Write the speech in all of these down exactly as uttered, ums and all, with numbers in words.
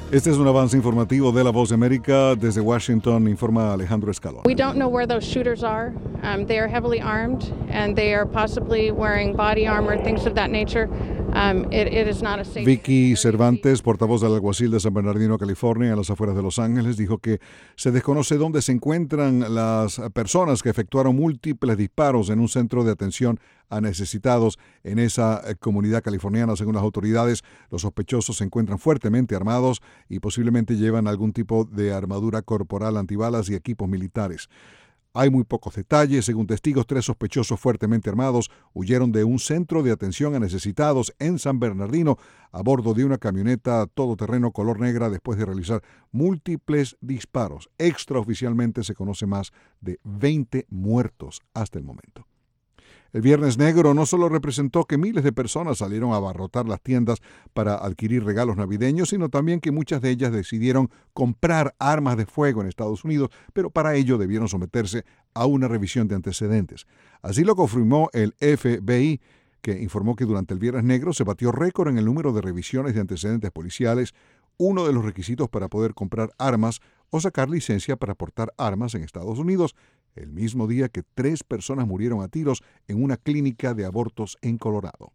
Este es un avance informativo de La Voz de América. Desde Washington informa Alejandro Escalón. We don't know where those shooters are. Um, they are heavily armed and they are possibly wearing body armor, things of that nature. Um, it, it is not a safe Vicky Cervantes, portavoz del alguacil de San Bernardino, California, en las afueras de Los Ángeles, dijo que se desconoce dónde se encuentran las personas que efectuaron múltiples disparos en un centro de atención a necesitados en esa comunidad californiana. Según las autoridades, los sospechosos se encuentran fuertemente armados y posiblemente llevan algún tipo de armadura corporal antibalas y equipos militares. Hay muy pocos detalles. Según testigos, tres sospechosos fuertemente armados huyeron de un centro de atención a necesitados en San Bernardino a bordo de una camioneta todoterreno color negra después de realizar múltiples disparos. Extraoficialmente se conoce más de veinte muertos hasta el momento. El Viernes Negro no solo representó que miles de personas salieron a abarrotar las tiendas para adquirir regalos navideños, sino también que muchas de ellas decidieron comprar armas de fuego en Estados Unidos, pero para ello debieron someterse a una revisión de antecedentes. Así lo confirmó el F B I, que informó que durante el Viernes Negro se batió récord en el número de revisiones de antecedentes policiales, uno de los requisitos para poder comprar armas o sacar licencia para portar armas en Estados Unidos, el mismo día que tres personas murieron a tiros en una clínica de abortos en Colorado.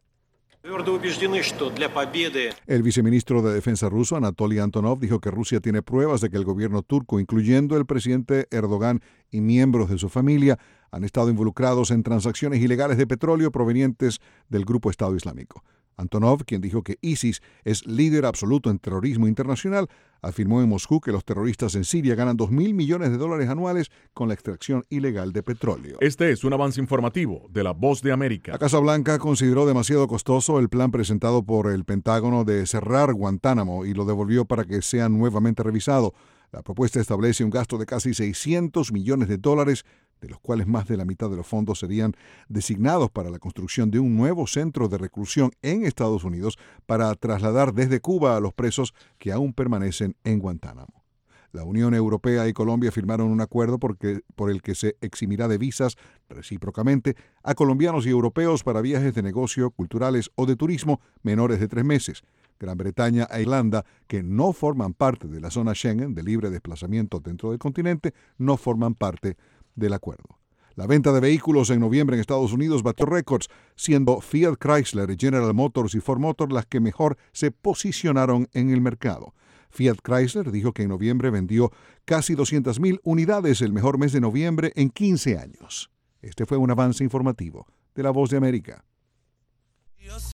El viceministro de Defensa ruso, Anatoly Antonov, dijo que Rusia tiene pruebas de que el gobierno turco, incluyendo el presidente Erdogan y miembros de su familia, han estado involucrados en transacciones ilegales de petróleo provenientes del grupo Estado Islámico. Antonov, quien dijo que ISIS es líder absoluto en terrorismo internacional, afirmó en Moscú que los terroristas en Siria ganan dos mil millones de dólares anuales con la extracción ilegal de petróleo. Este es un avance informativo de La Voz de América. La Casa Blanca consideró demasiado costoso el plan presentado por el Pentágono de cerrar Guantánamo y lo devolvió para que sea nuevamente revisado. La propuesta establece un gasto de casi seiscientos millones de dólares, de los cuales más de la mitad de los fondos serían designados para la construcción de un nuevo centro de reclusión en Estados Unidos para trasladar desde Cuba a los presos que aún permanecen en Guantánamo. La Unión Europea y Colombia firmaron un acuerdo porque, por el que se eximirá de visas recíprocamente a colombianos y europeos para viajes de negocio, culturales o de turismo menores de tres meses. Gran Bretaña e Irlanda, que no forman parte de la zona Schengen de libre desplazamiento dentro del continente, no forman parte del acuerdo. La venta de vehículos en noviembre en Estados Unidos batió récords, siendo Fiat Chrysler, General Motors y Ford Motor las que mejor se posicionaron en el mercado. Fiat Chrysler dijo que en noviembre vendió casi doscientas mil unidades, el mejor mes de noviembre en quince años. Este fue un avance informativo de La Voz de América.